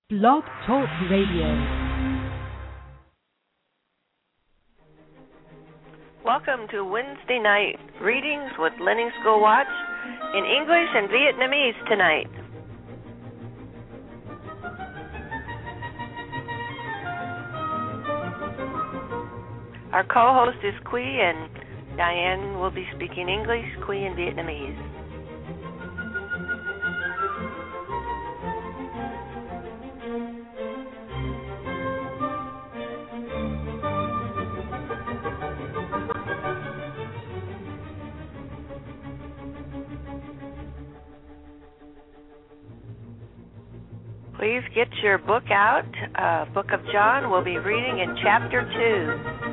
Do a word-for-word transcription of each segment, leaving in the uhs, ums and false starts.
Blog Talk Radio. Welcome to Wednesday night readings with Learning School Watch in English and Vietnamese tonight. Our co-host is Quy, and Diane will be speaking English, Quy in Vietnamese. Please get your book out. Uh, Book of John. We'll be reading in chapter two.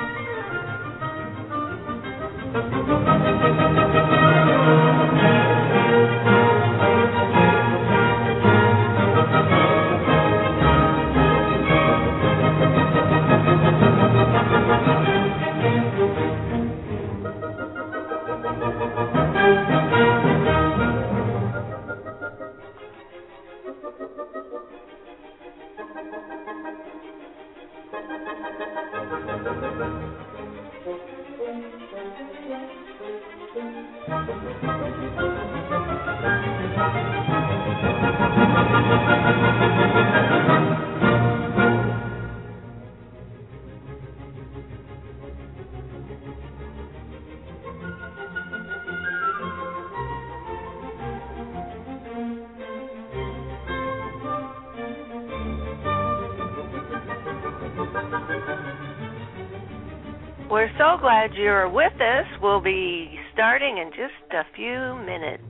We're so glad you're with us. We'll be starting in just a few minutes.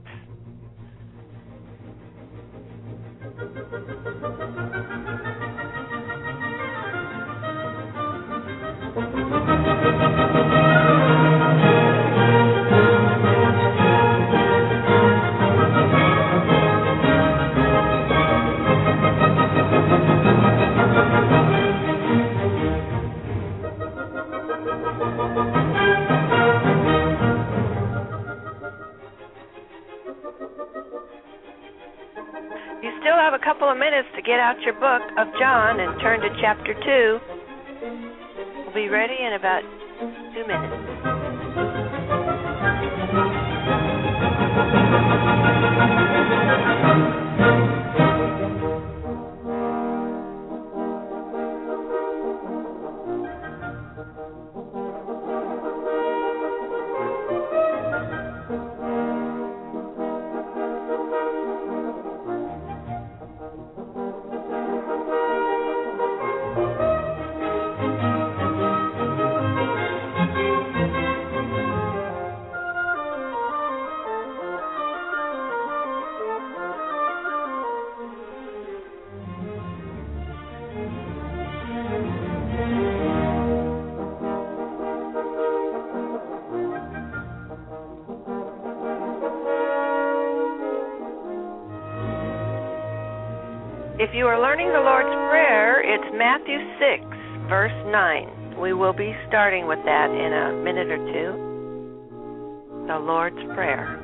Minutes to get out your book of John and turn to chapter two. We'll be ready in about two minutes. If you are learning the Lord's Prayer, it's Matthew six, verse nine. We will be starting with that in a minute or two. The Lord's Prayer.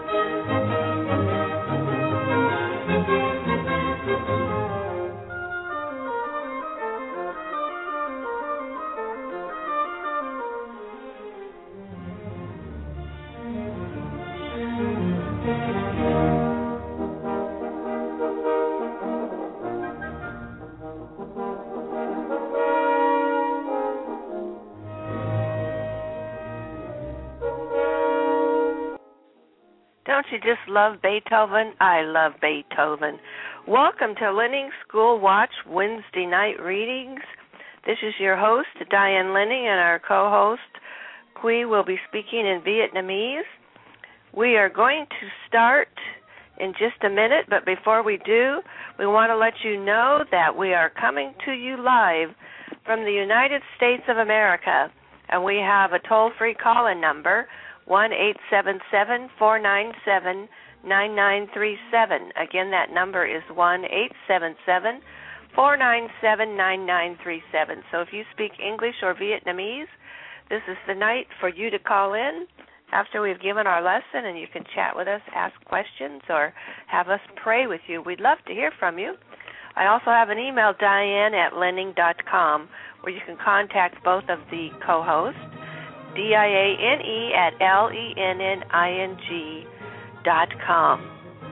Don't you just love Beethoven? I love Beethoven. Welcome to Learning School Watch Wednesday night readings. This is your host, Diane Lenning, and our co-host, Quy, will be speaking in Vietnamese. We are going to start in just a minute, but before we do, we want to let you know that we are coming to you live from the United States of America, and we have a toll-free call-in number, one eight seven seven, four nine seven, nine nine three seven. Again, that number is one eight seven seven, four nine seven, nine nine three seven. So if you speak English or Vietnamese, this is the night for you to call in after we've given our lesson, and you can chat with us, ask questions, or have us pray with you. We'd love to hear from you. I also have an email, Diane at lenning dot com, where you can contact both of the co-hosts, D I A N E at L E N N I N G dot com.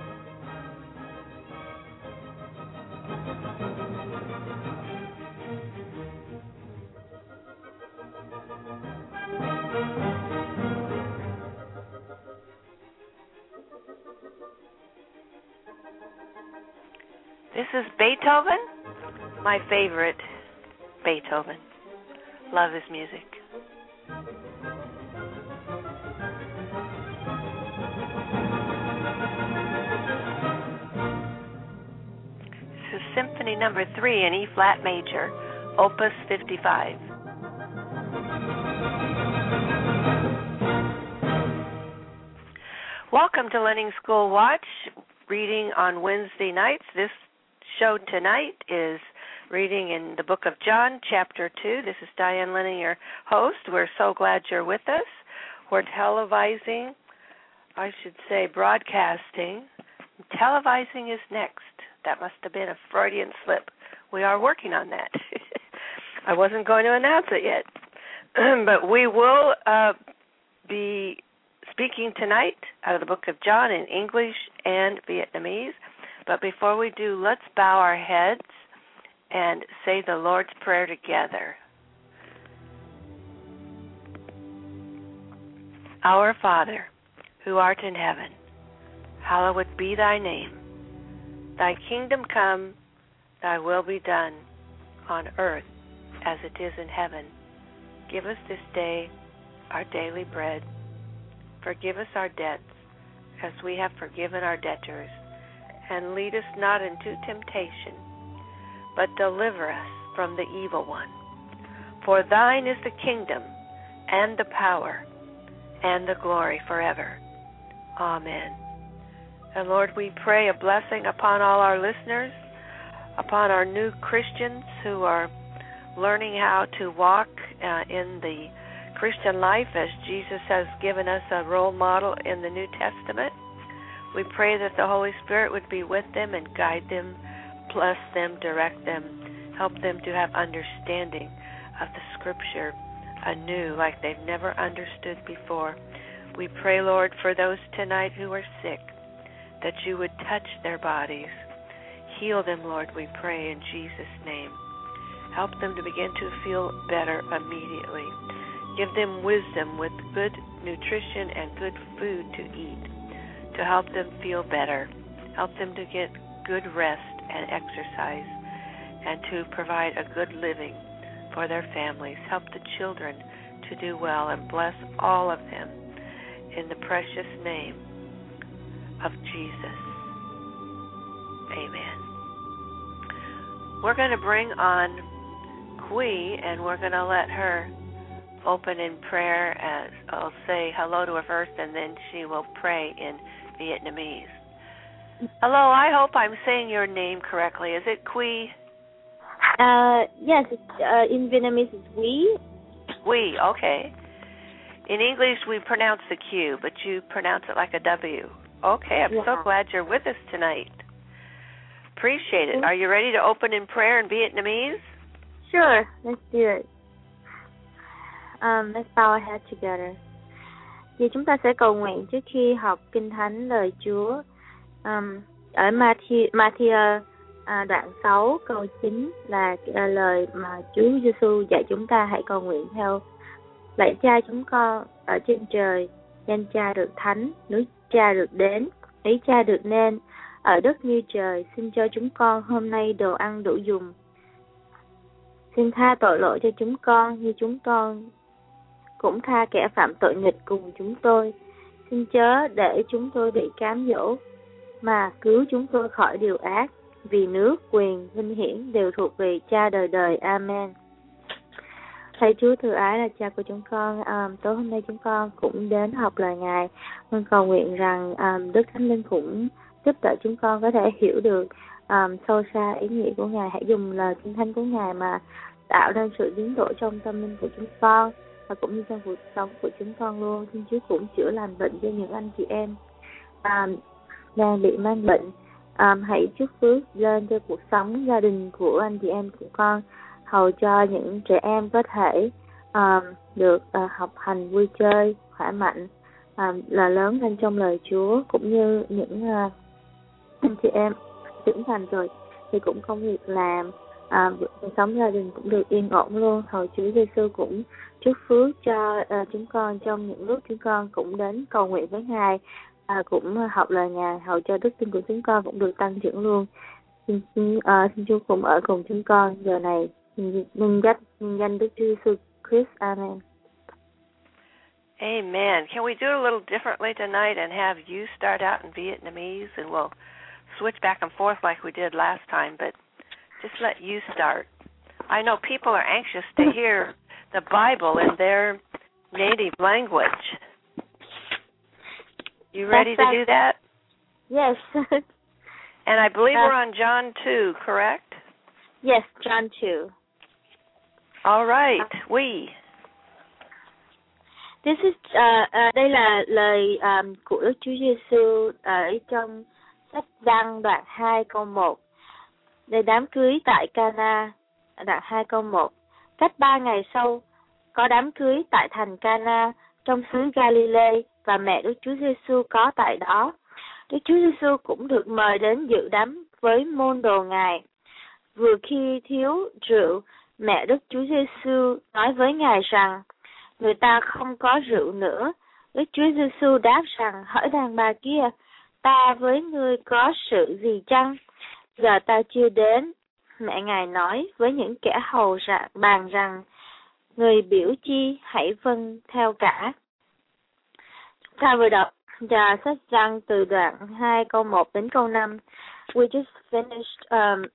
This is Beethoven, my favorite Beethoven. Love his music. This is Symphony Number Three in E flat major, Opus fifty-five. Welcome to Learning School Watch, reading on Wednesday nights. This show tonight is reading in the book of John, chapter two. This is Diane Lenning, your host. We're so glad you're with us. We're televising, I should say broadcasting. Televising is next. That must have been a Freudian slip. We are working on that. I wasn't going to announce it yet. But we will uh, be speaking tonight out of the book of John in English and Vietnamese. But before we do, let's bow our heads and say the Lord's Prayer together. Our Father, who art in heaven, hallowed be thy name. Thy kingdom come, thy will be done, on earth as it is in heaven. Give us this day our daily bread. Forgive us our debts, as we have forgiven our debtors. And lead us not into temptation, but deliver us from the evil one. For thine is the kingdom, and the power, and the glory forever. Amen. And Lord, we pray a blessing upon all our listeners, upon our new Christians who are learning how to walk uh, in the Christian life as Jesus has given us a role model in the New Testament. We pray that the Holy Spirit would be with them and guide them, bless them, direct them, help them to have understanding of the Scripture anew like they've never understood before. We pray, Lord, for those tonight who are sick, that you would touch their bodies. Heal them, Lord, we pray in Jesus' name. Help them to begin to feel better immediately. Give them wisdom with good nutrition and good food to eat, to help them feel better, help them to get good rest and exercise, and to provide a good living for their families. Help the children to do well, and bless all of them in the precious name of Jesus. Amen. We're going to bring on Quy, and we're going to let her open in prayer. As I'll say hello to her first, and then she will pray in Vietnamese. Hello, I hope I'm saying your name correctly. Is it Quy? Uh, yes, it's, uh, in Vietnamese it's we. We, okay. In English we pronounce the Q, but you pronounce it like a W. Okay, I'm yeah. so glad you're with us tonight. Appreciate it. Are you ready to open in prayer in Vietnamese? Sure, let's do it. Um, let's bow our heads together. Thì chúng ta sẽ cầu nguyện trước khi học Kinh Thánh lời Chúa. Um, ở Matthew, Matthew à, đoạn sáu câu chín là à, lời mà Chúa Giêsu dạy chúng ta hãy cầu nguyện theo. Lạy Cha chúng con ở trên trời, danh Cha được thánh, nước Cha được đến, ý Cha được nên, ở đất như trời. Xin cho chúng con hôm nay đồ ăn đủ dùng. Xin tha tội lỗi cho chúng con như chúng con cũng tha kẻ phạm tội nghịch cùng chúng tôi. Xin chớ để chúng tôi bị cám dỗ, mà cứu chúng tôi khỏi điều ác. Vì nước, quyền, vinh hiển đều thuộc về Cha đời đời. Amen. Thầy Chúa thừa ái là Cha của chúng con, um, tối hôm nay chúng con cũng đến học lời Ngài. Con cầu nguyện rằng um, Đức Thánh Linh cũng giúp đỡ chúng con có thể hiểu được um, sâu xa ý nghĩa của Ngài. Hãy dùng lời Kinh Thánh của Ngài mà tạo nên sự biến đổi trong tâm linh của chúng con và cũng như trong cuộc sống của chúng con luôn. Xin Chúa cũng chữa lành bệnh cho những anh chị em um, đang bị mang bệnh. um, hãy chúc phước lên cho cuộc sống gia đình của anh chị em của con, hầu cho những trẻ em có thể um, được uh, học hành vui chơi khỏe mạnh, um, là lớn lên trong lời Chúa, cũng như những uh, anh chị em trưởng thành rồi thì cũng công việc làm, à, cuộc sống gia đình cũng được yên ổn luôn. Hầu Chúa Giêsu cũng chúc phước cho uh, chúng con trong những lúc chúng con cũng đến cầu nguyện với Ngài, à, cũng học lời Ngài, hầu cho đức tin của chúng con cũng được tăng trưởng luôn. Xin, xin, uh, xin Chúa cùng ở cùng chúng con giờ này, nhân danh nhân danh Đức Chúa Giêsu Christ. Amen. Amen. Can we do it a little differently tonight and have you start out in Vietnamese, and we'll switch back and forth like we did last time, but just let you start. I know people are anxious to hear the Bible in their native language. You ready to do that? Yes. And I believe uh, we're on John two, correct? Yes, John two. All right. We. This is uh, uh, đây là lời um, của Đức Chúa Giêsu ở trong sách Giăng đoạn hai câu một. Để đám cưới tại Cana, đoạn hai câu một. Cách ba ngày sau, có đám cưới tại thành Cana trong xứ Galilee và mẹ Đức Chúa Giêsu có tại đó. Đức Chúa Giêsu cũng được mời đến dự đám với môn đồ Ngài. Vừa khi thiếu rượu, mẹ Đức Chúa Giêsu nói với Ngài rằng: người ta không có rượu nữa. Đức Chúa Giêsu đáp rằng: hỡi đàn bà kia, ta với ngươi có sự gì chăng? Giờ ta chưa đến. Mẹ Ngài nói với những kẻ hầu ra, bàn rằng: người biểu chi hãy vâng theo cả. Chúng ta vừa đọc và sách Giăng từ đoạn hai câu một đến câu năm. We just finished um,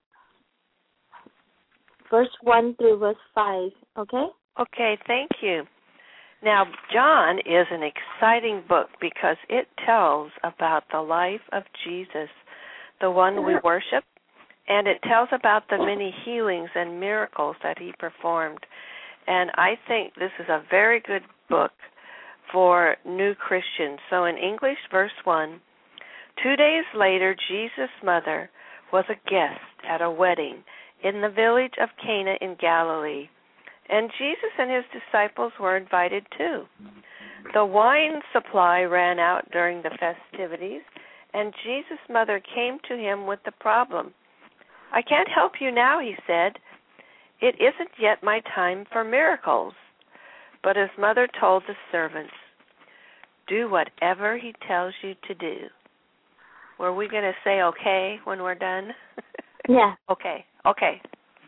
verse one through verse five. Okay? Okay, thank you. Now, John is an exciting book because it tells about the life of Jesus, the one we worship, and it tells about the many healings and miracles that he performed. And I think this is a very good book for new Christians. So in English, verse one, two days later, Jesus' mother was a guest at a wedding in the village of Cana in Galilee. And Jesus and his disciples were invited too. The wine supply ran out during the festivities, and Jesus' mother came to him with the problem. I can't help you now, he said. It isn't yet my time for miracles. But his mother told the servants, do whatever he tells you to do. Were we going to say okay when we're done? Yeah. Okay, okay.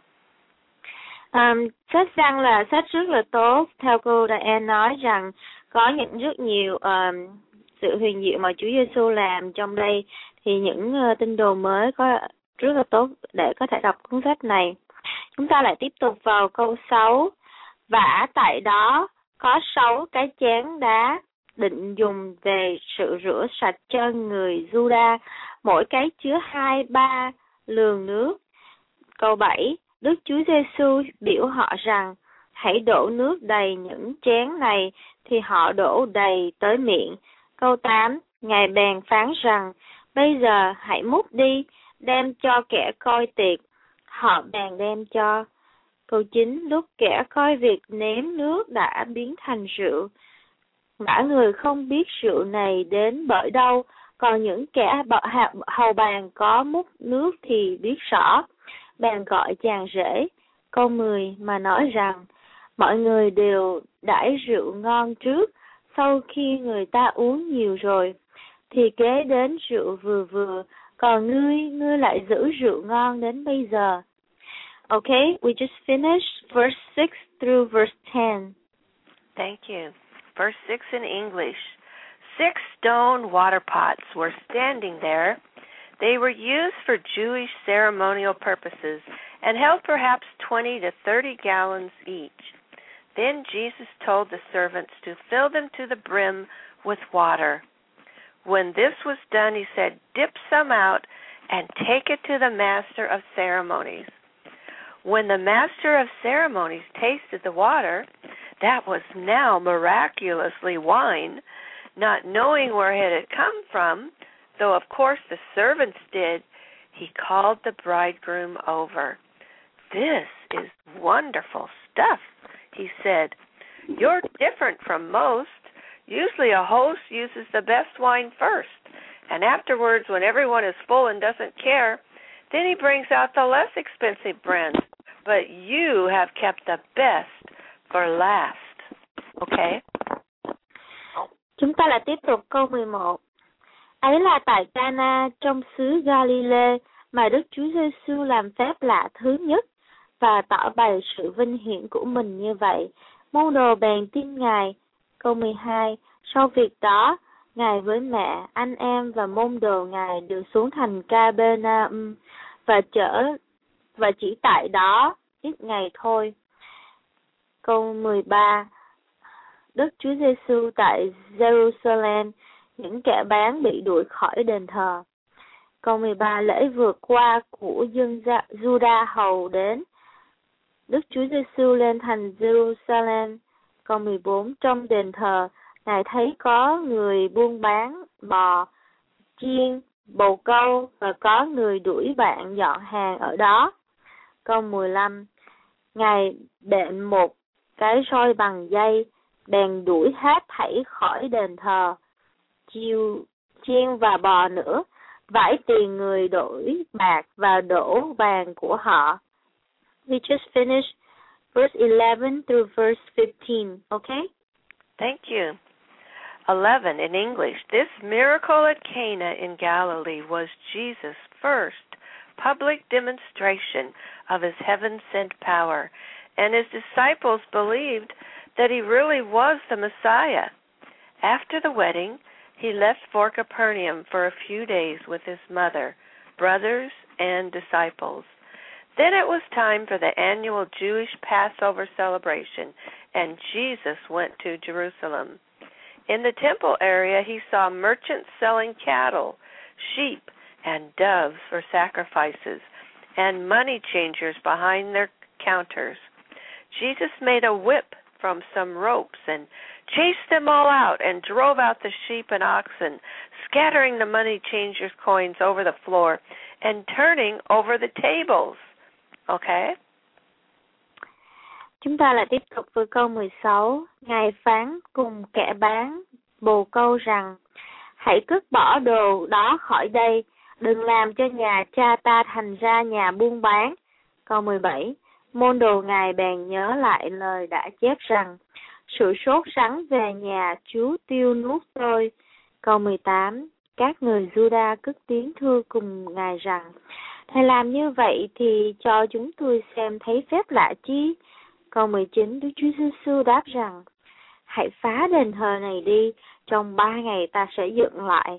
Um, sách Giăng là sách rất là tốt. Theo cô Diane nói rằng có những rất nhiều um, sự huyền diệu mà Chúa Giêsu làm trong đây, thì những uh, tín đồ mới có rất là tốt để có thể đọc cuốn sách này. Chúng ta lại tiếp tục vào câu sáu. Vả tại đó có sáu cái chén đá định dùng về sự rửa sạch chân người Giu-đa, mỗi cái chứa hai ba lường nước. Câu bảy. Đức Chúa Giêsu biểu họ rằng hãy đổ nước đầy những chén này, thì họ đổ đầy tới miệng. Câu tám. Ngài bèn phán rằng bây giờ hãy múc đi, đem cho kẻ coi tiệc. Họ bèn đem cho. Câu chín. Lúc kẻ coi việc nếm nước đã biến thành rượu, cả người không biết rượu này đến bởi đâu, còn những kẻ hầu bàn có múc nước thì biết rõ. Bèn gọi chàng rể. Câu mười mà nói rằng mọi người đều đãi rượu ngon trước, sau khi người ta uống nhiều rồi thì kế đến rượu vừa vừa, còn ngươi, ngươi lại giữ rượu ngon đến bây giờ. Okay, we just finished verse six through verse ten. Thank you. Verse six in English. Six stone water pots were standing there. They were used for Jewish ceremonial purposes and held perhaps twenty to thirty gallons each. Then Jesus told the servants to fill them to the brim with water. When this was done, he said, dip some out and take it to the master of ceremonies. When the master of ceremonies tasted the water, that was now miraculously wine, not knowing where it had come from, though of course the servants did, he called the bridegroom over. "This is wonderful stuff," he said. "You're different from most. Usually a host uses the best wine first, and afterwards, when everyone is full and doesn't care, then he brings out the less expensive brands. But you have kept the best for last." Okay? Chúng ta lại tiếp tục câu mười một. Ấy là tại Cana trong xứ Galilee mà Đức Chúa Giêsu làm phép lạ thứ nhất và tỏ bày sự vinh hiển của mình như vậy. Môn đồ bèn tin Ngài. Câu mười hai. Sau việc đó, Ngài với mẹ, anh em và môn đồ Ngài đều xuống thành Ca-bê-na-um và chở và chỉ tại đó ít ngày thôi. Câu mười ba. Đức Chúa Giêsu tại Jerusalem, những kẻ bán bị đuổi khỏi đền thờ. Câu mười ba. Lễ vượt qua của dân Juda hầu đến. Đức Chúa Giêsu lên thành Jerusalem. Câu mười bốn. Trong đền thờ, Ngài thấy có người buôn bán bò, chiên, bồ câu và có người đuổi bạn dọn hàng ở đó. Câu mười lăm. Ngài đệm một cái roi bằng dây, bèn đuổi hết thảy khỏi đền thờ, chiêu, chiên và bò nữa, vải tiền người đổi bạc và đổ vàng của họ. We just finished verse eleven through verse fifteen, okay? Thank you. eleven in English. This miracle at Cana in Galilee was Jesus' first public demonstration of his heaven-sent power, and his disciples believed that he really was the Messiah. After the wedding, he left for Capernaum for a few days with his mother, brothers, and disciples. Then it was time for the annual Jewish Passover celebration, and Jesus went to Jerusalem. In the temple area, he saw merchants selling cattle, sheep, and doves for sacrifices, and money changers behind their counters. Jesus made a whip from some ropes and chased them all out and drove out the sheep and oxen, scattering the money changers' coins over the floor and turning over the tables. Okay? Chúng ta lại tiếp tục với câu mười sáu. Ngài phán cùng kẻ bán bồ câu rằng: hãy cất bỏ đồ đó khỏi đây, đừng làm cho nhà cha ta thành ra nhà buôn bán. Câu mười bảy. Môn đồ Ngài bèn nhớ lại lời đã chép rằng: sự sốt sắng về nhà Chúa tiêu nuốt tôi. Câu mười tám. Các người Juda cất tiếng thưa cùng Ngài rằng: Thầy làm như vậy thì cho chúng tôi xem thấy phép lạ chi. Câu mười chín. Đức Chúa Giêsu đáp rằng: hãy phá đền thờ này đi, trong ba ngày ta sẽ dựng lại.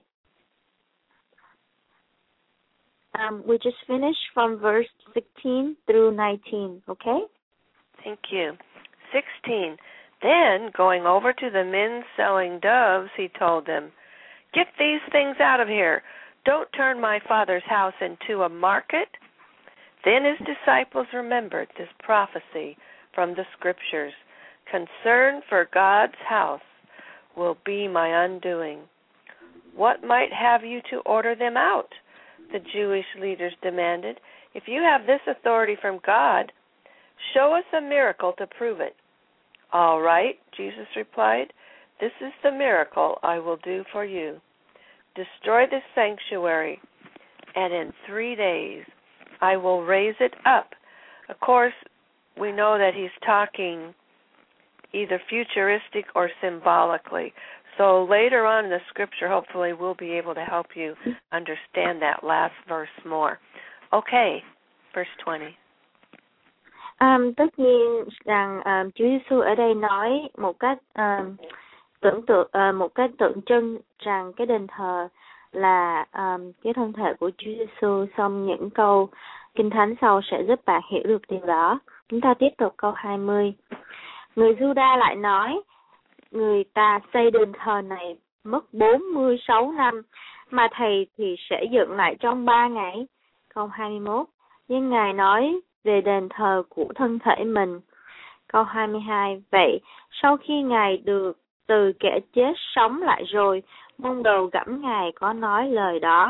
Um, we just finished from verse sixteen through nineteen, okay? Thank you. sixteen. Then, going over to the men selling doves, he told them, get these things out of here. Don't turn my Father's house into a market. Then his disciples remembered this prophecy from the Scriptures. Concern for God's house will be my undoing. What might have you to order them out? The Jewish leaders demanded. If you have this authority from God, show us a miracle to prove it. All right, Jesus replied, this is the miracle I will do for you. Destroy this sanctuary, and in three days I will raise it up. Of course, we know that he's talking either futuristic or symbolically. So later on in the Scripture, hopefully we'll be able to help you understand that last verse more. Okay, verse twenty. Um, tất nhiên rằng um, Chúa Giêsu ở đây nói một cách um, tưởng tượng, uh, một cách tượng trưng rằng cái đền thờ là um, cái thân thể của Chúa Giêsu. Xong những câu Kinh Thánh sau sẽ giúp bạn hiểu được điều đó. Chúng ta tiếp tục câu hai mươi. Người Juda lại nói: người ta xây đền thờ này mất bốn mươi sáu năm, mà thầy thì sẽ dựng lại trong ba ngày. Câu hai mươi mốt. Nhưng Ngài nói về đền thờ của thân thể mình. Câu hai mươi hai. Vậy sau khi Ngài được từ kẻ chết sống lại rồi, môn đồ gẫm Ngài có nói lời đó,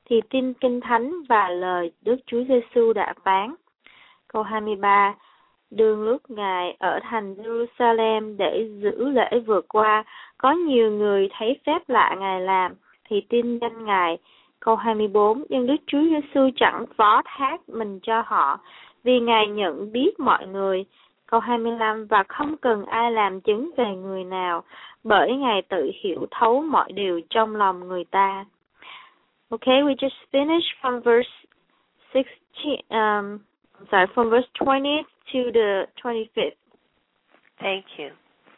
thì tin Kinh Thánh và lời Đức Chúa Giêsu đã phán. Câu hai mươi ba. Đường lúc Ngài ở thành Jerusalem để giữ lễ vượt qua, có nhiều người thấy phép lạ Ngài làm, thì tin danh Ngài. Câu hai mươi bốn. Nhưng Đức Chúa Giêsu chẳng phó thác mình cho họ, vì Ngài nhận biết mọi người. Câu hai mươi lăm. Và không cần ai làm chứng về người nào, bởi Ngài tự hiểu thấu mọi điều trong lòng người ta. Okay, we just finished from verse sixteen, um, sorry, from verse twenty to the twenty-fifth. Thank you.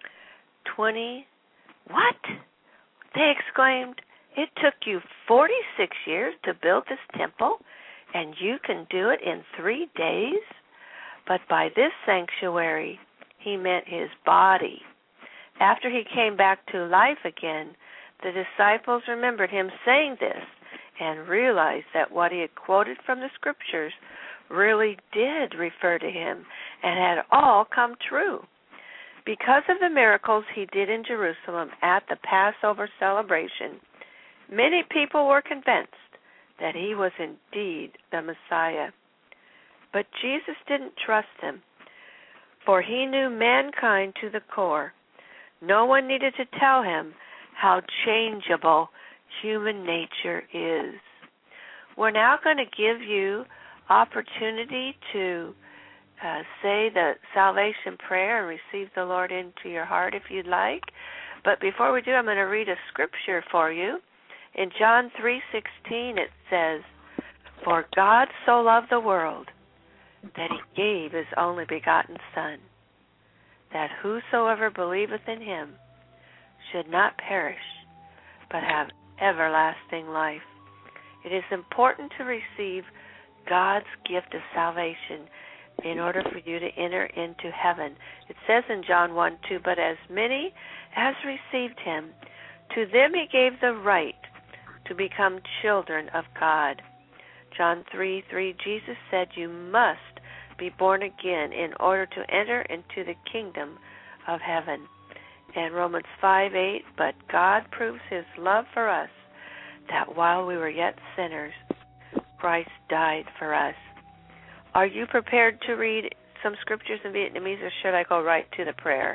twenty, what? They exclaimed, it took you forty-six years to build this temple, and you can do it in three days? But by this sanctuary, he meant his body. After he came back to life again, the disciples remembered him saying this and realized that what he had quoted from the scriptures really did refer to him and had all come true. Because of the miracles he did in Jerusalem at the Passover celebration, many people were convinced that he was indeed the Messiah. But Jesus didn't trust them, for he knew mankind to the core. No one needed to tell him how changeable human nature is. We're now going to give you opportunity to uh, say the salvation prayer and receive the Lord into your heart if you'd like. But before we do, I'm going to read a scripture for you. In John three sixteen it says, For God so loved the world that he gave his only begotten Son, that whosoever believeth in him should not perish, but have everlasting life. It is important to receive God's gift of salvation in order for you to enter into heaven. It says in John one two, But as many as received him, to them he gave the right to become children of God. John three three, Jesus said, You must be born again in order to enter into the kingdom of heaven. And Romans five eight, But God proves his love for us, that while we were yet sinners, Christ died for us. Are you prepared to read some scriptures in Vietnamese, or should I go right to the prayer?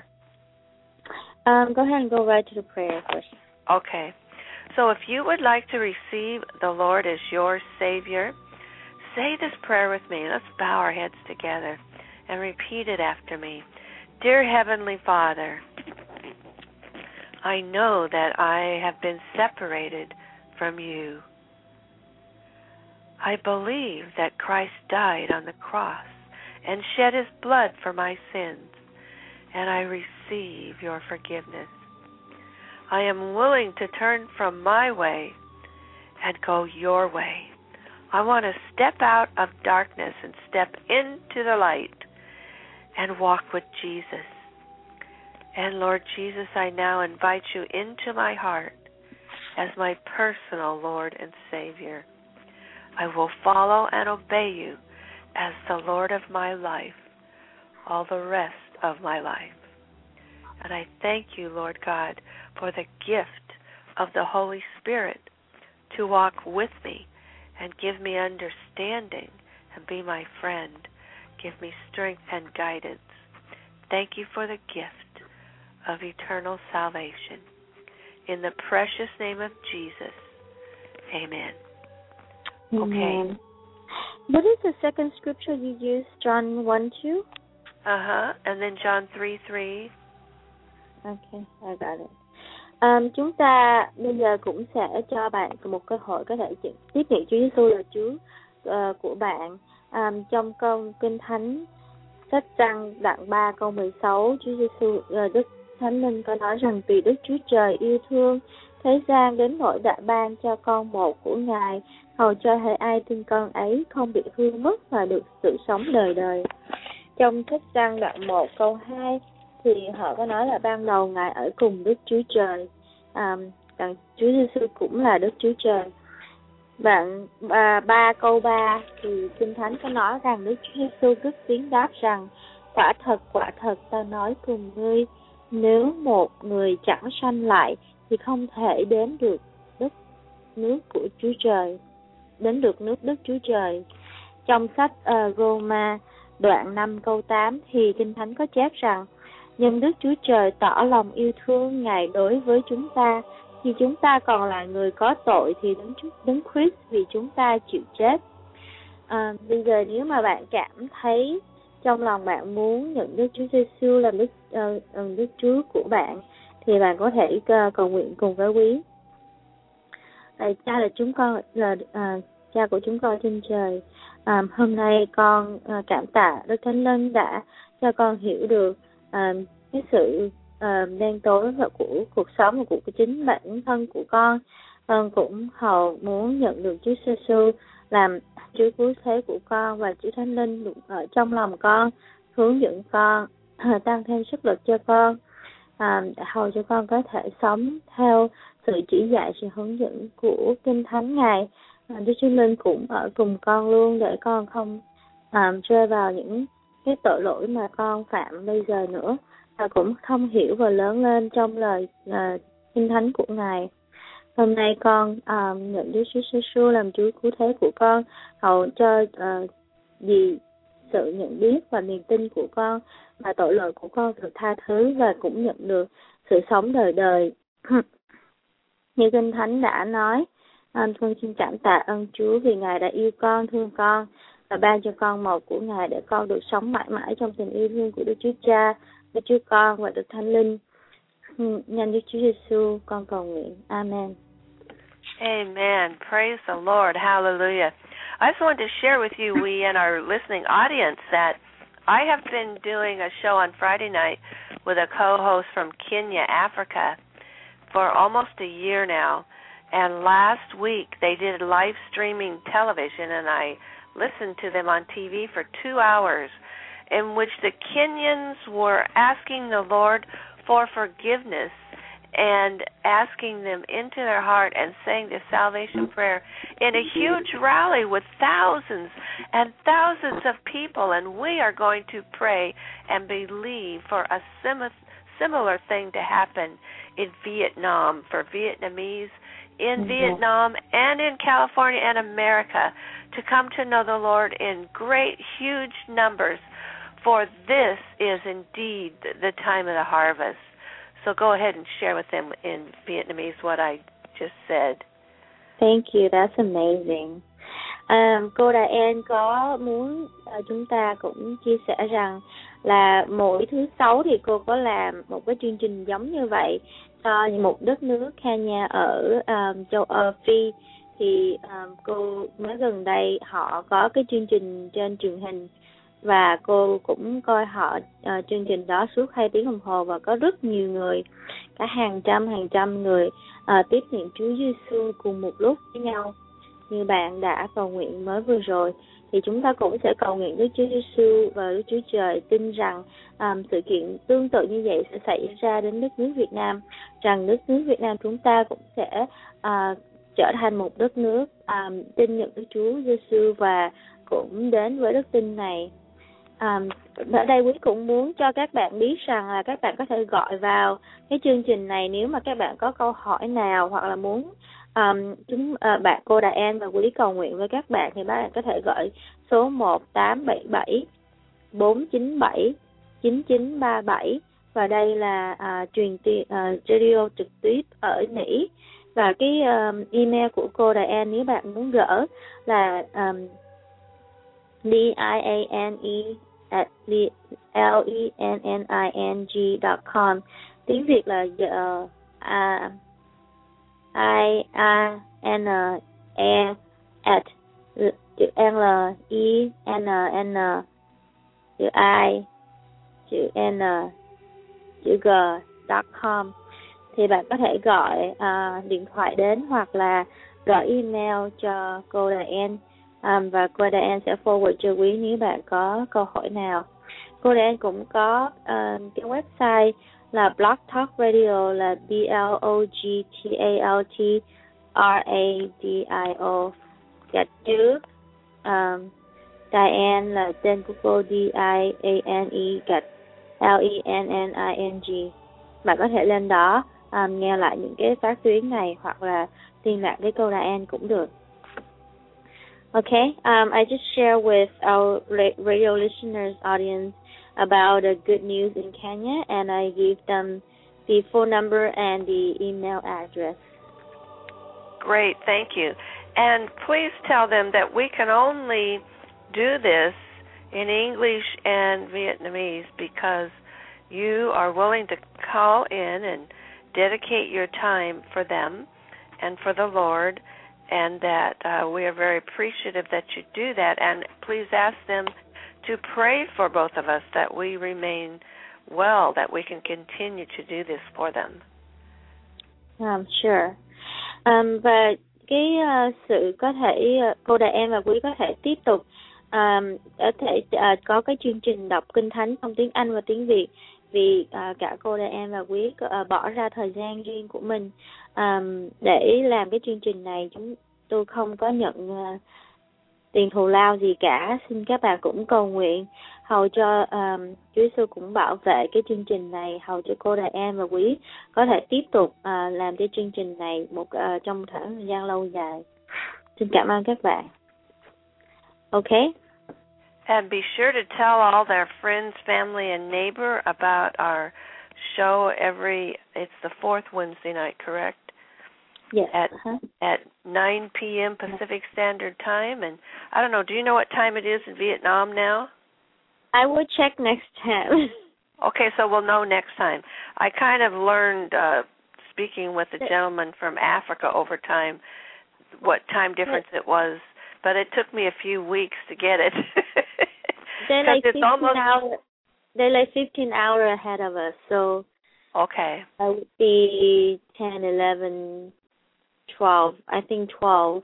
Um, go ahead and go right to the prayer first. Okay. So if you would like to receive the Lord as your Savior, say this prayer with me. Let's bow our heads together and repeat it after me. Dear Heavenly Father, I know that I have been separated from you. I believe that Christ died on the cross and shed his blood for my sins, and I receive your forgiveness. I am willing to turn from my way and go your way. I want to step out of darkness and step into the light and walk with Jesus. And Lord Jesus, I now invite you into my heart as my personal Lord and Savior. I will follow and obey you as the Lord of my life all the rest of my life. And I thank you, Lord God, for the gift of the Holy Spirit to walk with me and give me understanding and be my friend. Give me strength and guidance. Thank you for the gift of eternal salvation. In the precious name of Jesus, amen. Amen. Okay. What is the second scripture you used? John one two? Uh-huh. And then John three three. Okay, I got it. Um, chúng ta bây giờ cũng sẽ cho bạn một cơ hội có thể tiếp nhận Chúa Giêsu là Chúa uh, của bạn. Um, trong câu Kinh Thánh sách Răng đoạn ba câu mười sáu, Chúa Giêsu uh, Đức Thánh Linh có nói rằng vì Đức Chúa Trời yêu thương thế gian đến nỗi đã ban cho con một của Ngài, hầu cho hễ ai tin con ấy không bị hư mất mà được sự sống đời đời. Trong sách Răng đoạn một câu hai thì họ có nói là ban đầu Ngài ở cùng Đức Chúa Trời, à, rằng Chúa Giêsu cũng là Đức Chúa Trời. Bạn à, ba câu ba thì Kinh Thánh có nói rằng Đức Chúa Giêsu cất tiếng đáp rằng quả thật quả thật ta nói cùng ngươi, nếu một người chẳng sanh lại thì không thể đến được đất nước của Chúa Trời. đến được nước Đức Chúa Trời. Trong sách uh, Roma đoạn năm câu tám thì Kinh Thánh có chép rằng: nhưng Đức Chúa Trời tỏ lòng yêu thương Ngài đối với chúng ta, khi chúng ta còn là người có tội thì Đấng Đấng Christ vì chúng ta chịu chết. À, bây giờ nếu mà bạn cảm thấy trong lòng bạn muốn nhận Đức Chúa Giêsu làm Đức uh, Đức Chúa của bạn, thì bạn có thể uh, cầu nguyện cùng với Quý. Lạy Cha là chúng con là uh, Cha của chúng con trên trời. À, hôm nay con uh, cảm tạ Đức Thánh Linh đã cho con hiểu được uh, cái sự uh, đen tối và của cuộc sống và của chính bản thân của con. Con cũng hầu muốn nhận được Chúa Giêsu làm Chúa cứu thế của con, và Chúa Thánh Linh ở trong lòng con hướng dẫn con, tăng thêm sức lực cho con, à, hầu cho con có thể sống theo sự chỉ dạy, sự hướng dẫn của Kinh Thánh Ngài. À, Chúa Thánh Linh cũng ở cùng con luôn, để con không à, rơi vào những cái tội lỗi mà con phạm bây giờ nữa, và cũng thông hiểu và lớn lên trong lời à, Kinh Thánh của Ngài. Hôm nay con uh, nhận Đức Chúa Giêsu làm Chúa cứu thế của con, hầu cho uh, vì sự nhận biết và niềm tin của con mà tội lỗi của con được tha thứ, và cũng nhận được sự sống đời đời. Như Kinh Thánh đã nói, uh, con xin cảm tạ ơn Chúa vì Ngài đã yêu con, thương con và ban cho con một của Ngài để con được sống mãi mãi trong tình yêu thương của Đức Chúa Cha, Đức Chúa Con và Đức Thánh Linh. Nhân Đức Chúa Giêsu con cầu nguyện. Amen. Amen. Praise the Lord. Hallelujah. I just wanted to share with you, we and our listening audience, that I have been doing a show on Friday night with a co-host from Kenya, Africa, for almost a year now. And last week they did live streaming television, and I listened to them on T V for two hours, in which the Kenyans were asking the Lord for forgiveness and asking them into their heart and saying the salvation prayer in a huge rally with thousands and thousands of people. And we are going to pray and believe for a sim- similar thing to happen in Vietnam, for Vietnamese in mm-hmm. Vietnam and in California and America to come to know the Lord in great, huge numbers, for this is indeed the time of the harvest. So go ahead and share with them in Vietnamese what I just said. Thank you. That's amazing. Um, cô Diane có muốn uh, chúng ta cũng chia sẻ rằng là mỗi thứ Sáu thì cô có làm một cái chương trình giống như vậy cho một đất nước Kenya ở um, châu Âu Phi. Thì um, cô mới gần đây họ có cái chương trình trên truyền hình, và cô cũng coi họ uh, chương trình đó suốt hai tiếng đồng hồ, và có rất nhiều người, cả hàng trăm hàng trăm người uh, tiếp nhận Chúa Giêsu cùng một lúc với nhau, như bạn đã cầu nguyện mới vừa rồi. Thì chúng ta cũng sẽ cầu nguyện Đức Chúa Giêsu và Đức Chúa Trời tin rằng um, sự kiện tương tự như vậy sẽ xảy ra đến đất nước Việt Nam, rằng đất nước Việt Nam chúng ta cũng sẽ uh, trở thành một đất nước um, tin nhận Đức Chúa Giêsu và cũng đến với đức tin này. À, ở đây Quý cũng muốn cho các bạn biết rằng là các bạn có thể gọi vào cái chương trình này nếu mà các bạn có câu hỏi nào, hoặc là muốn um, chúng uh, bạn cô Diane và Quý cầu nguyện với các bạn, thì các bạn có thể gọi số một tám bảy bảy bốn chín bảy chín chín ba bảy, và đây là uh, truyền ti, uh, radio trực tiếp ở Mỹ. Và cái um, email của cô Diane nếu bạn muốn gỡ là um, D I A N E at L E N N I N G dot com. Tiếng Việt là uh, uh, I A N E at chữ L E N N chữ I chữ N chữ G dot com. Thì bạn có thể gọi uh, điện thoại đến, hoặc là gọi email cho cô Diane. Um, và cô Diane sẽ forward cho Quý nếu bạn có câu hỏi nào. Cô Diane cũng có uh, cái website là Blog Talk Radio, là B L O G T A L T R A D I O, gạch trước um, Diane là tên của cô, D I A N E gạch L E N N I N G. Bạn có thể lên đó um, nghe lại những cái phát tuyến này, hoặc là liên lạc với cô Diane cũng được. Okay, um, I just share with our radio listeners audience about the good news in Kenya, and I give them the phone number and the email address. Great, thank you. And please tell them that we can only do this in English and Vietnamese because you are willing to call in and dedicate your time for them and for the Lord, and that uh, we are very appreciative that you do that. And please ask them to pray for both of us, that we remain well, that we can continue to do this for them. Um, sure. Um, và cái uh, sự có thể uh, cô Đài Em và Quý có thể tiếp tục um, có thể uh, có cái chương trình đọc Kinh Thánh trong tiếng Anh và tiếng Việt, vì uh, cả cô Đài Em và Quý uh, bỏ ra thời gian riêng của mình um, để làm cái chương trình này. Chúng tôi không có nhận uh, tiền thù lao gì cả. Xin các bạn cũng cầu nguyện hầu cho um, Chúa Giêsu cũng bảo vệ cái chương trình này, hầu cho cô Đài Em và Quý có thể tiếp tục uh, làm cái chương trình này một uh, trong thời gian lâu dài. Xin cảm ơn các bạn. Okay. And be sure to tell all their friends, family, and neighbor about our show every, it's the fourth Wednesday night, correct? Yes. At uh-huh. at nine p.m. Pacific Standard Time. And I don't know, do you know what time it is in Vietnam now? I will check next time. Okay, so we'll know next time. I kind of learned, uh, speaking with a gentleman from Africa over time, what time difference it was, but it took me a few weeks to get it. They're like it's fifteen almost... hours. They're like fifteen hours ahead of us, so okay. I would be ten, eleven, twelve. I think twelve.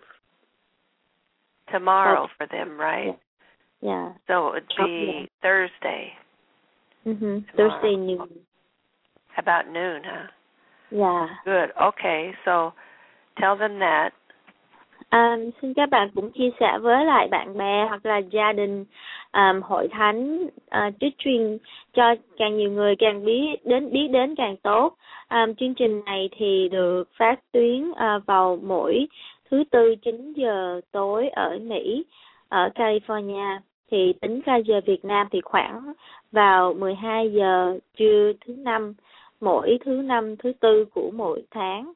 Tomorrow twelve. For them, right? Yeah. yeah. So it would be yeah. Thursday. Mhm. Thursday noon. About noon, huh? Yeah. Good. Okay. So tell them that. Um, xin các bạn cũng chia sẻ với lại bạn bè hoặc là gia đình um, hội thánh uh, trích truyền cho càng nhiều người càng biết đến biết đến càng tốt. Um, chương trình này thì được phát tuyến uh, vào mỗi thứ tư chín giờ tối ở Mỹ, ở California. Thì tính ra giờ Việt Nam thì khoảng vào mười hai giờ trưa thứ năm, mỗi thứ năm thứ tư của mỗi tháng.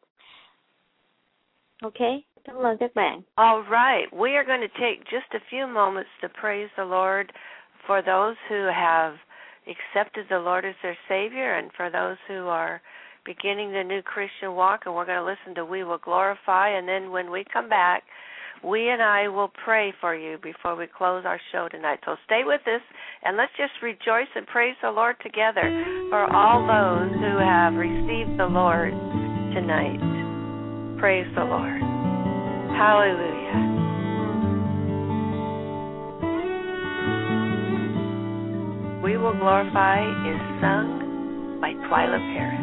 Okay. Cảm ơn các bạn. All right. We are going to take just a few moments to praise the Lord for those who have accepted the Lord as their Savior and for those who are beginning the new Christian walk. And we're going to listen to We Will Glorify. And then when we come back, we and I will pray for you before we close our show tonight. So stay with us and let's just rejoice and praise the Lord together for all those who have received the Lord tonight. Praise the Lord. Hallelujah. We Will Glorify is sung by Twyla Paris.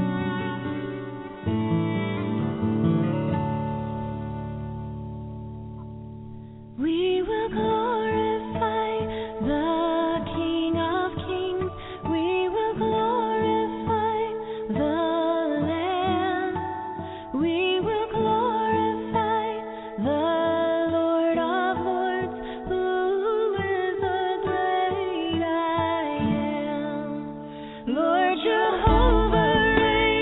We will glorify the King of Kings. We will glorify the Lamb. We will glorify the Lord of Lords, who is the great I am. Lord Jehovah reigns.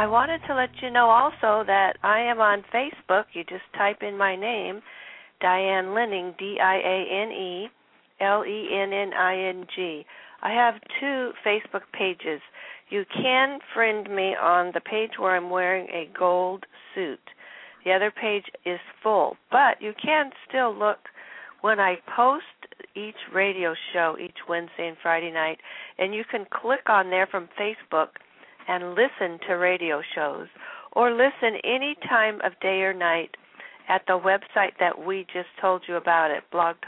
I wanted to let you know also that I am on Facebook. You just type in my name, Diane Linning, D I A N E L E N N I N G. I have two Facebook pages. You can friend me on the page where I'm wearing a gold suit. The other page is full, but you can still look when I post each radio show each Wednesday and Friday night, and you can click on there from Facebook and listen to radio shows or listen any time of day or night at the website that we just told you about at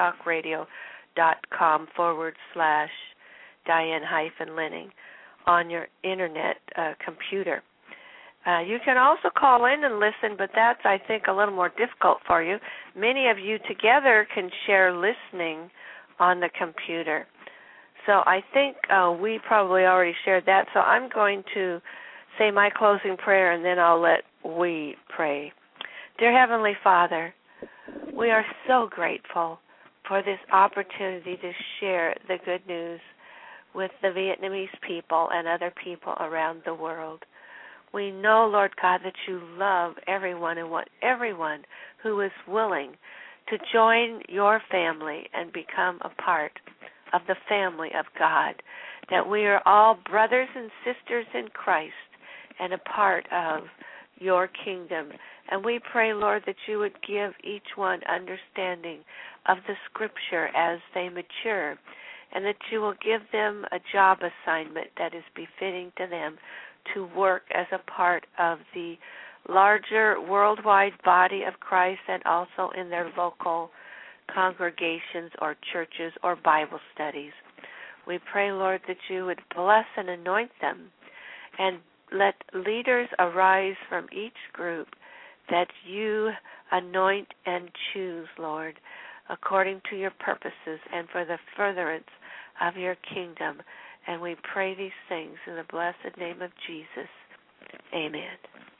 blogtalkradio.com forward slash Diane hyphen Linning on your internet uh, computer. Uh, you can also call in and listen, but that's, I think, a little more difficult for you. Many of you together can share listening on the computer. So I think uh, we probably already shared that, so I'm going to say my closing prayer, and then I'll let we pray. Dear Heavenly Father, we are so grateful for this opportunity to share the good news with the Vietnamese people and other people around the world. We know, Lord God, that you love everyone and want everyone who is willing to join your family and become a part of the family of God, that we are all brothers and sisters in Christ and a part of your kingdom. And we pray, Lord, that you would give each one understanding of the Scripture as they mature, and that you will give them a job assignment that is befitting to them to work as a part of the larger worldwide body of Christ and also in their local congregations or churches or Bible studies. We pray, Lord, that you would bless and anoint them and let leaders arise from each group that you anoint and choose, Lord, according to your purposes and for the furtherance of your kingdom. And we pray these things in the blessed name of Jesus. Amen.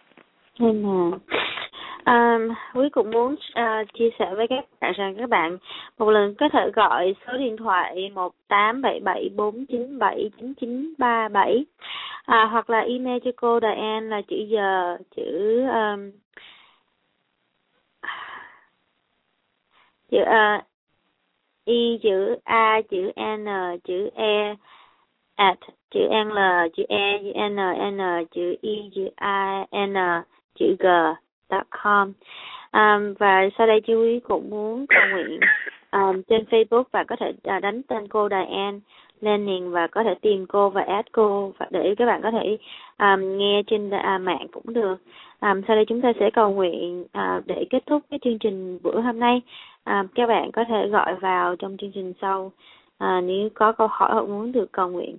Amen. Um, Quý cũng muốn uh, chia sẻ với các bạn rằng các bạn một lần có thể gọi số điện thoại một tám bảy bảy bốn chín bảy chín chín ba bảy à, hoặc là email cho cô Diane là chữ giờ chữ um, chữ uh, y chữ a chữ n chữ e at chữ l chữ e chữ n n chữ y chữ a n chữ g com. Um, và sau đây chú ý cũng muốn cầu nguyện um, trên Facebook, và có thể uh, đánh tên cô Diane Linning và có thể tìm cô và add cô và để các bạn có thể um, nghe trên uh, mạng cũng được. Um, sau đây chúng ta sẽ cầu nguyện uh, để kết thúc cái chương trình bữa hôm nay. Um, các bạn có thể gọi vào trong chương trình sau uh, nếu có câu hỏi hoặc muốn được cầu nguyện.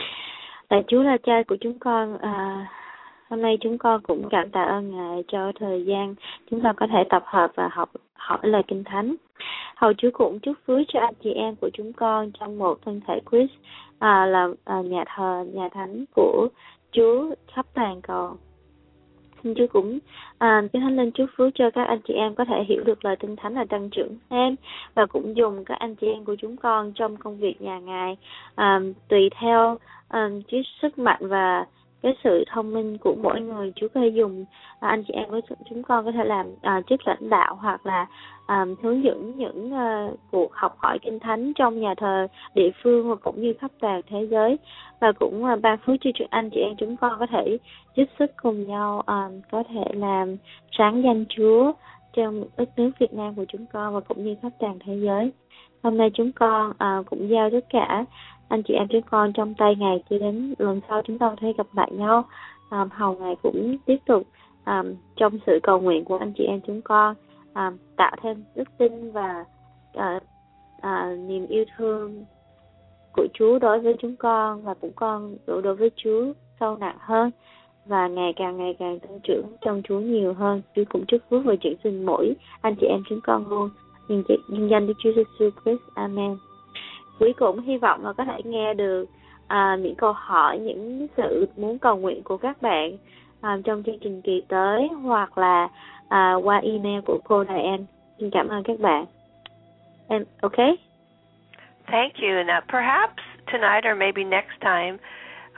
Lạy Chúa là Cha của chúng con, uh, hôm nay chúng con cũng cảm tạ ơn Ngài cho thời gian chúng con có thể tập hợp và học hỏi lời Kinh Thánh. Hầu Chúa cũng chúc phước cho anh chị em của chúng con trong một thân thể Christ à, là à, nhà thờ, nhà thánh của Chúa khắp toàn cầu. Xin Chúa cũng à, Kinh Thánh lên chúc phước cho các anh chị em có thể hiểu được lời Kinh Thánh là tăng trưởng thêm, và cũng dùng các anh chị em của chúng con trong công việc nhà Ngài à, tùy theo à, cái sức mạnh và cái sự thông minh của mỗi người. Chúa có thể dùng à, anh chị em với chúng con có thể làm à, chức lãnh đạo hoặc là à, hướng dẫn những à, cuộc học hỏi Kinh Thánh trong nhà thờ địa phương và cũng như khắp toàn thế giới, và cũng à, ban phước cho anh chị em chúng con có thể giúp sức cùng nhau à, có thể làm sáng danh Chúa trong đất nước Việt Nam của chúng con và cũng như khắp toàn thế giới. Hôm nay chúng con à, cũng giao tất cả anh chị em chúng con trong tay Ngài, cho đến lần sau chúng ta có thể gặp lại nhau. À, hầu Ngài cũng tiếp tục à, trong sự cầu nguyện của anh chị em chúng con à, tạo thêm đức tin và à, à, niềm yêu thương của Chúa đối với chúng con, và cũng con đối với Chúa sâu nặng hơn, và ngày càng ngày càng tăng trưởng trong Chúa nhiều hơn. Chúa cũng chúc phước và chuyển sinh mỗi anh chị em chúng con luôn. Nhân, nhân danh Đức Chúa Giêsu Christ. Amen. Quý cũng hy vọng là có thể nghe được à, những câu hỏi, những sự muốn cầu nguyện của các bạn à, trong chương trình kỳ tới, hoặc là à, qua email của cô Diane. Xin cảm ơn các bạn. And, okay? Thank you. Now, perhaps tonight or maybe next time,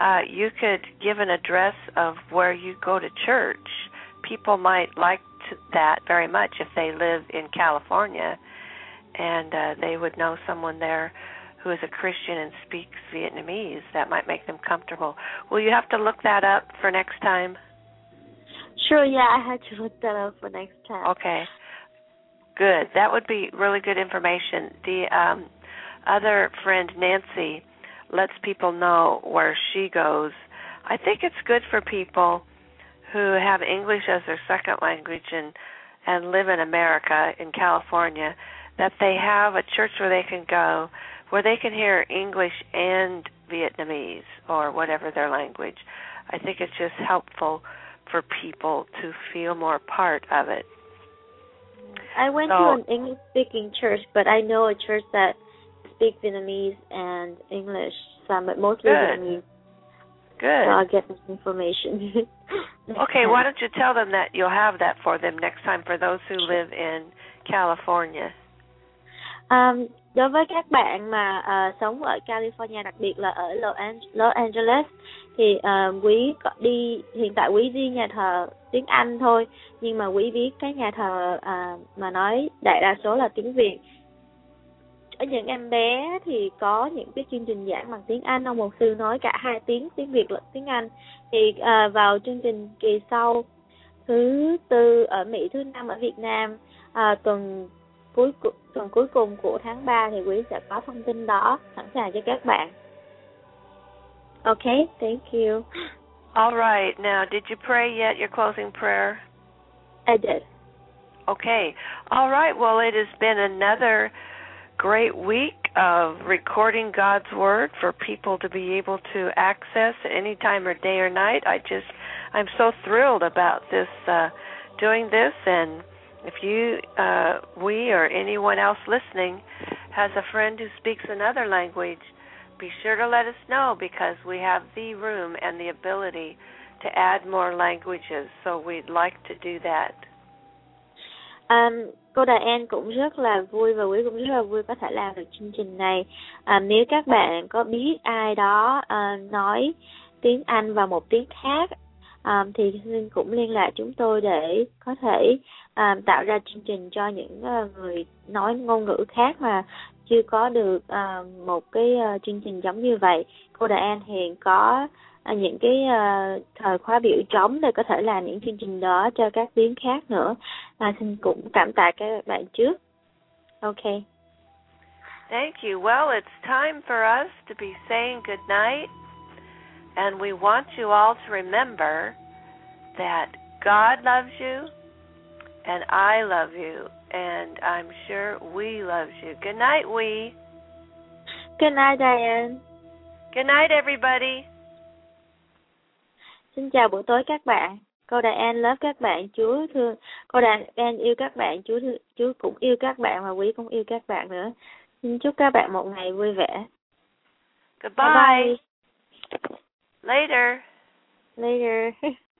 uh, you could give an address of where you go to church. People might like to, that very much if they live in California, and uh, they would know someone there who is a Christian and speaks Vietnamese. That might make them comfortable. Will you have to look that up for next time? Sure, yeah, I had to look that up for next time. Okay, good. That would be really good information. The um, other friend, Nancy, lets people know where she goes. I think it's good for people who have English as their second language and, and live in America, in California, that they have a church where they can go where they can hear English and Vietnamese or whatever their language. I think it's just helpful for people to feel more part of it. I went so, to an English-speaking church, but I know a church that speaks Vietnamese and English, some, but mostly good. Vietnamese. Good. So I'll get this information. Okay, why don't you tell them that you'll have that for them next time for those who live in California? Um, đối với các bạn mà uh, sống ở California, đặc biệt là ở Los Angeles, thì uh, quý có đi hiện tại quý đi nhà thờ tiếng Anh thôi, nhưng mà quý biết cái nhà thờ uh, mà nói đại đa số là tiếng Việt. Ở những em bé thì có những cái chương trình giảng bằng tiếng Anh, ông mục sư nói cả hai tiếng, tiếng Việt lẫn tiếng Anh. Thì uh, vào chương trình kỳ sau thứ tư ở Mỹ, thứ năm ở Việt Nam, uh, tuần cuối tuần cuối cùng của tháng ba thì quý sẽ có thông tin đó sẵn sàng cho các bạn. Okay, thank you. All right. Now, did you pray yet, your closing prayer? I did. Okay. All right. Well, it has been another great week of recording God's Word for people to be able to access at any time or day or night. I just, I'm so thrilled about this, uh, doing this, and if you, uh, we, or anyone else listening has a friend who speaks another language, be sure to let us know, because we have the room and the ability to add more languages, so we'd like to do that. Um, cô Diane cũng rất là vui và quý cũng rất là vui có thể làm được chương trình này. Um, nếu các bạn có biết ai đó uh, nói tiếng Anh và một tiếng khác, um, thì xin cũng liên lạc chúng tôi để có thể um, tạo ra chương trình cho những uh, người nói ngôn ngữ khác mà chưa có được uh, một cái uh, chương trình giống như vậy. Cô Diane hiện có uh, những cái uh, thời khóa biểu trống để có thể làm những chương trình đó cho các tiếng khác nữa. Uh, xin cũng cảm tạ các bạn trước. Okay. Thank you. Well, it's time for us to be saying good night, and we want you all to remember that God loves you, and I love you, and I'm sure we love you. Good night, we. Good night, Diane. Good night, everybody. Xin chào buổi tối các bạn. Cô Diane love các bạn, Chúa thương. Cô Diane yêu các bạn, Chúa thương, Chúa cũng yêu các bạn và quý cũng yêu các bạn nữa. Xin chúc các bạn một ngày vui vẻ. Goodbye. Bye bye. Later. Later.